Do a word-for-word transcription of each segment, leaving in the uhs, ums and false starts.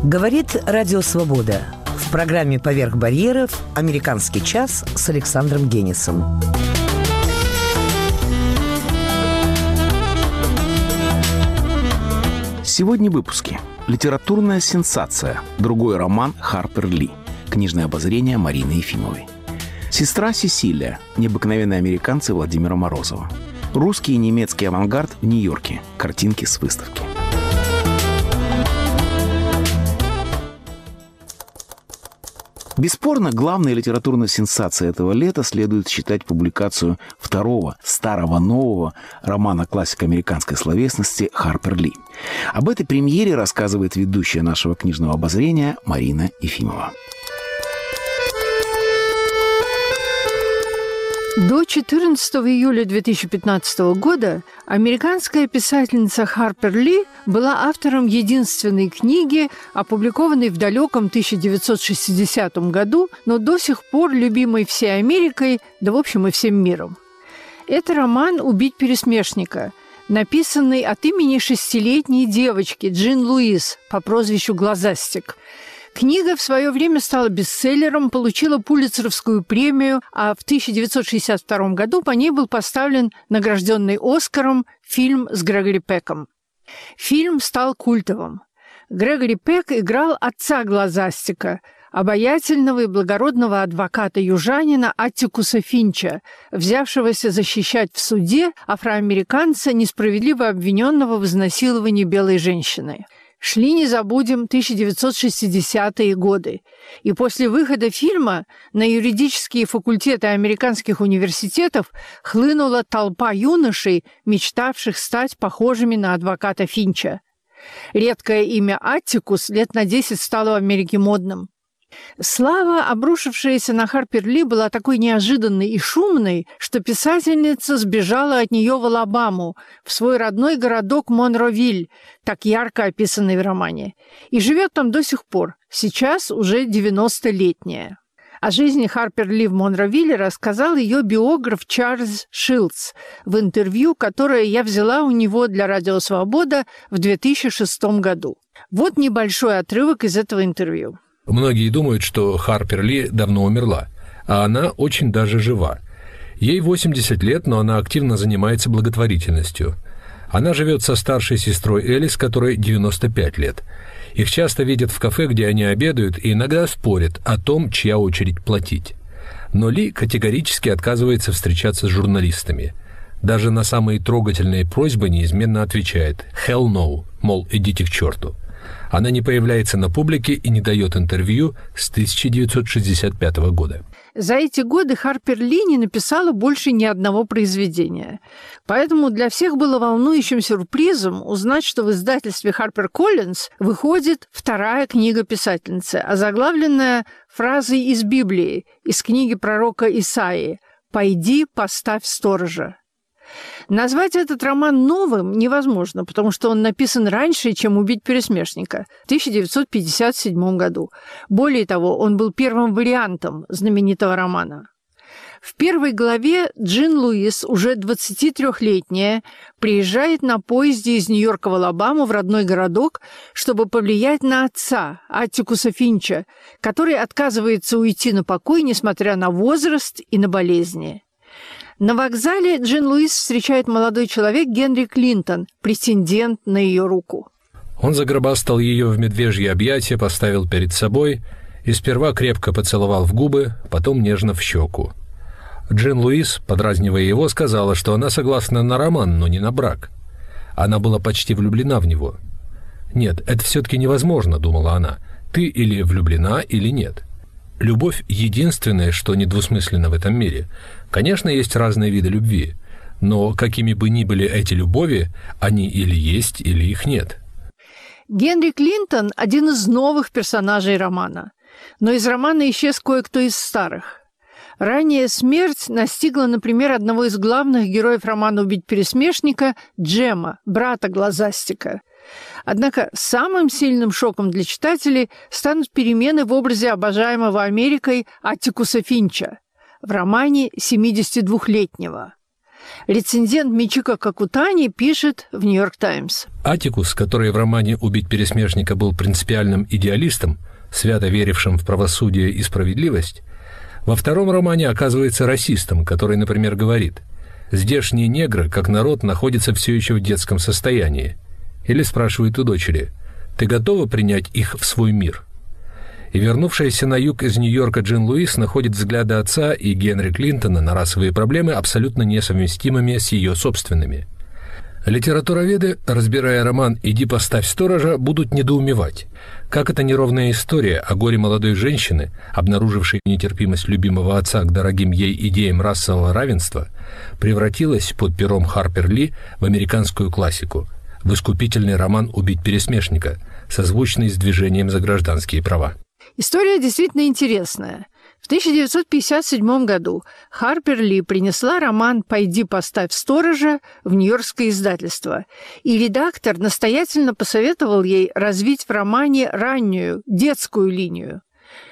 Говорит Радио Свобода. В программе «Поверх барьеров» «Американский час» с Александром Генисом. Сегодня в выпуске. Литературная сенсация. Другой роман Харпер Ли. Книжное обозрение Марины Ефимовой. Сестра Сесилия. Необыкновенные американцы Владимира Морозова. Русский и немецкий авангард в Нью-Йорке. Картинки с выставки. Бесспорно, главной литературной сенсацией этого лета следует считать публикацию второго старого нового романа классика американской словесности Харпер Ли. Об этой премьере рассказывает ведущая нашего книжного обозрения Марина Ефимова. До четырнадцатого июля две тысячи пятнадцатого года американская писательница Харпер Ли была автором единственной книги, опубликованной в далеком тысяча девятьсот шестидесятом году, но до сих пор любимой всей Америкой, да в общем и всем миром. Это роман «Убить пересмешника», написанный от имени шестилетней девочки Джин Луис по прозвищу Глазастик. Книга в свое время стала бестселлером, получила Пулитцеровскую премию, а в тысяча девятьсот шестьдесят втором году по ней был поставлен награжденный Оскаром фильм с Грегори Пеком. Фильм стал культовым. Грегори Пек играл отца Глазастика, обаятельного и благородного адвоката-южанина Аттикуса Финча, взявшегося защищать в суде афроамериканца, несправедливо обвиненного в изнасиловании белой женщины. Шли, не забудем, тысяча девятьсот шестидесятые годы. И после выхода фильма на юридические факультеты американских университетов хлынула толпа юношей, мечтавших стать похожими на адвоката Финча. Редкое имя Аттикус лет на десять стало в Америке модным. Слава, обрушившаяся на Харпер Ли, была такой неожиданной и шумной, что писательница сбежала от нее в Алабаму, в свой родной городок Монровиль, так ярко описанный в романе, и живет там до сих пор, сейчас уже девяностолетняя. О жизни Харпер Ли в Монровилле рассказал ее биограф Чарльз Шилдс в интервью, которое я взяла у него для Радио Свобода в две тысячи шестом году. Вот небольшой отрывок из этого интервью. Многие думают, что Харпер Ли давно умерла, а она очень даже жива. Ей восемьдесят лет, но она активно занимается благотворительностью. Она живет со старшей сестрой Элис, которой девяносто пять лет. Их часто видят в кафе, где они обедают, и иногда спорят о том, чья очередь платить. Но Ли категорически отказывается встречаться с журналистами. Даже на самые трогательные просьбы неизменно отвечает «hell no», мол, идите к черту. Она не появляется на публике и не дает интервью с тысяча девятьсот шестьдесят пятого года. За эти годы Харпер Ли не написала больше ни одного произведения. Поэтому для всех было волнующим сюрпризом узнать, что в издательстве HarperCollins выходит вторая книга писательницы, озаглавленная фразой из Библии, из книги пророка Исаии «Пойди, поставь сторожа». Назвать этот роман новым невозможно, потому что он написан раньше, чем «Убить пересмешника» в тысяча девятьсот пятьдесят седьмом году. Более того, он был первым вариантом знаменитого романа. В первой главе Джин Луис, уже двадцатитрёхлетняя, приезжает на поезде из Нью-Йорка в Алабаму в родной городок, чтобы повлиять на отца, Аттикуса Финча, который отказывается уйти на покой, несмотря на возраст и на болезни. На вокзале Джин Луис встречает молодой человек Генри Клинтон, претендент на ее руку. Он загробастал ее в медвежье объятия, поставил перед собой и сперва крепко поцеловал в губы, потом нежно в щеку. Джин Луис, подразнивая его, сказала, что она согласна на роман, но не на брак. Она была почти влюблена в него. «Нет, это все-таки невозможно», — думала она. «Ты или влюблена, или нет». Любовь — единственное, что недвусмысленно в этом мире. Конечно, есть разные виды любви, но какими бы ни были эти любови, они или есть, или их нет. Генри Клинтон – один из новых персонажей романа. Но из романа исчез кое-кто из старых. Ранняя смерть настигла, например, одного из главных героев романа «Убить пересмешника» Джема, брата Глазастика. Однако самым сильным шоком для читателей станут перемены в образе обожаемого Америкой Аттикуса Финча в романе семидесятидвухлетнего. Рецензент Мичико Какутани пишет в «Нью-Йорк Таймс». Аттикус, который в романе «Убить пересмешника» был принципиальным идеалистом, свято верившим в правосудие и справедливость, во втором романе оказывается расистом, который, например, говорит: «Здешние негры, как народ, находятся все еще в детском состоянии». Или спрашивает у дочери: «Ты готова принять их в свой мир?» И вернувшаяся на юг из Нью-Йорка Джин Луис находит взгляды отца и Генри Клинтона на расовые проблемы абсолютно несовместимыми с ее собственными. Литературоведы, разбирая роман «Иди поставь сторожа», будут недоумевать, как эта неровная история о горе молодой женщины, обнаружившей нетерпимость любимого отца к дорогим ей идеям расового равенства, превратилась под пером Харпер Ли в американскую классику, в искупительный роман «Убить пересмешника», созвучный с движением за гражданские права. История действительно интересная. В тысяча девятьсот пятьдесят седьмом году Харпер Ли принесла роман «Пойди поставь сторожа» в нью-йоркское издательство, и редактор настоятельно посоветовал ей развить в романе раннюю, детскую линию.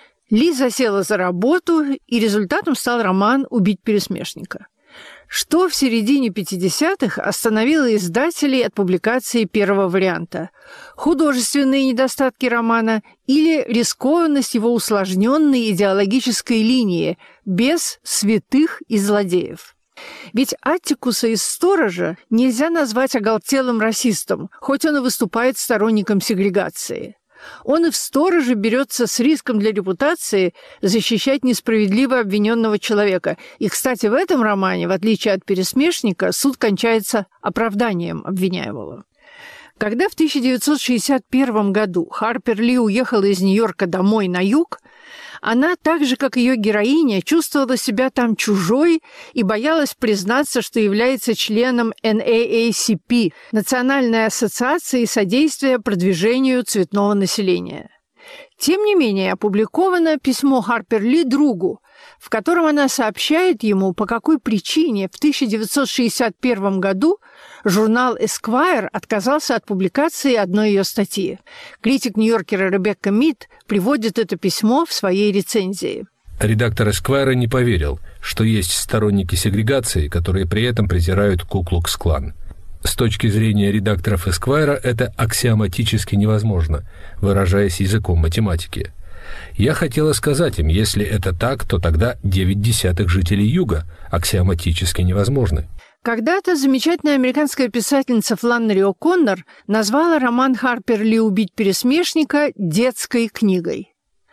Ли засела за работу, и результатом стал роман «Убить пересмешника». Что в середине пятидесятых остановило издателей от публикации первого варианта? Художественные недостатки романа или рискованность его усложненной идеологической линии без святых и злодеев? Ведь Аттикуса из «Сторожа» нельзя назвать оголтелым расистом, хоть он и выступает сторонником сегрегации. Он и в «Стороже» берется с риском для репутации защищать несправедливо обвиненного человека. И, кстати, в этом романе, в отличие от «Пересмешника», суд кончается оправданием обвиняемого. Когда в тысяча девятьсот шестьдесят первом году Харпер Ли уехала из Нью-Йорка домой на юг, она, так же, как ее героиня, чувствовала себя там чужой и боялась признаться, что является членом эн эй эй си пи – Национальной ассоциации содействия продвижению цветного населения. Тем не менее, опубликовано письмо Харпер Ли другу, в котором она сообщает ему, по какой причине в тысяча девятьсот шестьдесят первом году журнал Esquire отказался от публикации одной ее статьи. Критик-нью-йоркера Ребекка Мид приводит это письмо в своей рецензии. Редактор Esquire не поверил, что есть сторонники сегрегации, которые при этом презирают Ку-Клукс-Клан. С точки зрения редакторов Esquire это аксиоматически невозможно, выражаясь языком математики. Я хотела сказать им, если это так, то тогда девять десятых жителей Юга аксиоматически невозможны. Когда-то замечательная американская писательница Фланнери О'Коннор назвала роман Харпер Ли «Убить пересмешника» детской книгой.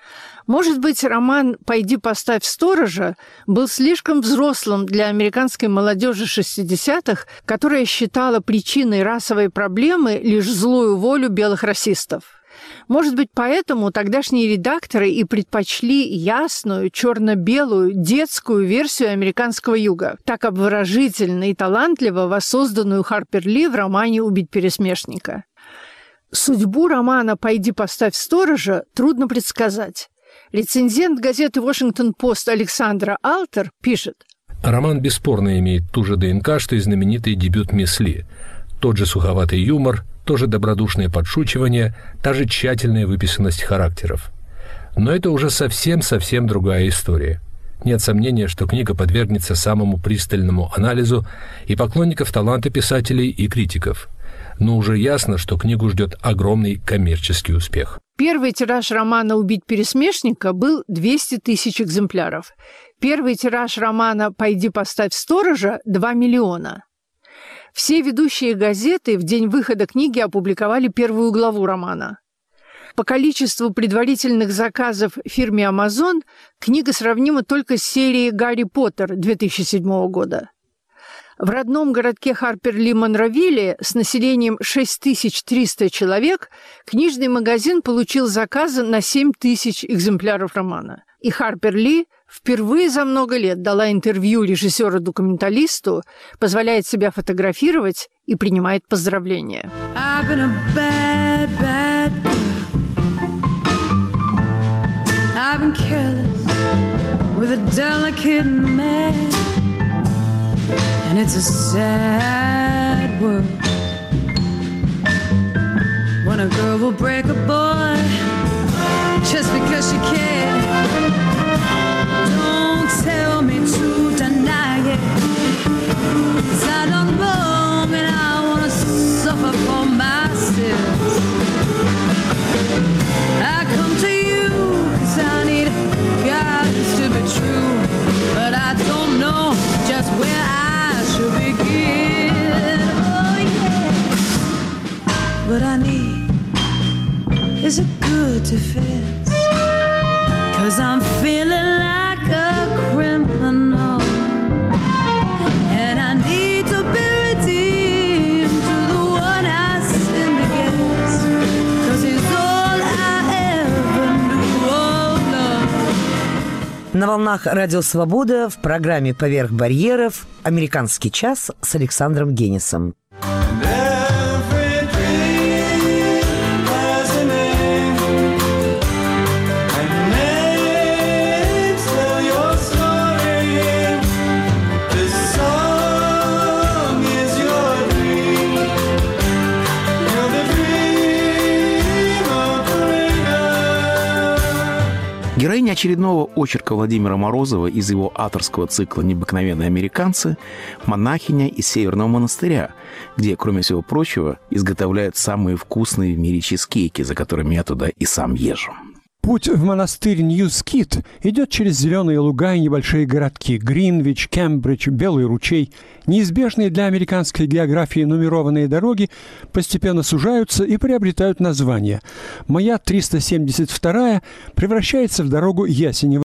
Может быть, роман «Пойди поставь сторожа» был слишком взрослым для американской молодежи шестидесятых, которая считала причиной расовой проблемы лишь злую волю белых расистов. Может быть, поэтому тогдашние редакторы и предпочли ясную, черно-белую, детскую версию американского юга, так обворожительно и талантливо воссозданную Харпер Ли в романе «Убить пересмешника». Судьбу романа «Пойди поставь сторожа» трудно предсказать. Рецензент газеты «Вашингтон-Пост» Александра Алтер пишет: Роман бесспорно имеет ту же ДНК, что и знаменитый дебют мисс Ли. Тот же суховатый юмор, то же добродушное подшучивание, та же тщательная выписанность характеров. Но это уже совсем-совсем другая история. Нет сомнения, что книга подвергнется самому пристальному анализу и поклонников таланта писателей, и критиков. Но уже ясно, что книгу ждет огромный коммерческий успех. Первый тираж романа «Убить пересмешника» был двести тысяч экземпляров. Первый тираж романа «Пойди поставь сторожа» – два миллиона. Все ведущие газеты в день выхода книги опубликовали первую главу романа. По количеству предварительных заказов фирме Amazon книга сравнима только с серией «Гарри Поттер» две тысячи седьмого года. В родном городке Харпер Ли Монровилле с населением шесть тысяч триста человек книжный магазин получил заказы на семь тысяч экземпляров романа. И Харпер Ли впервые за много лет дала интервью режиссеру-документалисту, позволяет себя фотографировать и принимает поздравления. And it's a sad world when a girl will break a boy just because she can. Don't tell me to deny it, 'cause What I need is a good defense, 'cause I'm feeling like a criminal, and I need to be redeemed to the one I sinned against, 'cause he's all I ever knew. Oh, love. На волнах Радио Свобода в программе «Поверх барьеров» «Американский час» с Александром Генисом. Героиня очередного очерка Владимира Морозова из его авторского цикла «Необыкновенные американцы» – монахиня из Северного монастыря, где, кроме всего прочего, изготовляют самые вкусные в мире чизкейки, за которыми я туда и сам езжу. Путь в монастырь Нью-Скит идет через зеленые луга и небольшие городки – Гринвич, Кембридж, Белый ручей. Неизбежные для американской географии нумерованные дороги постепенно сужаются и приобретают название. Моя триста семьдесят вторая превращается в дорогу Ясенева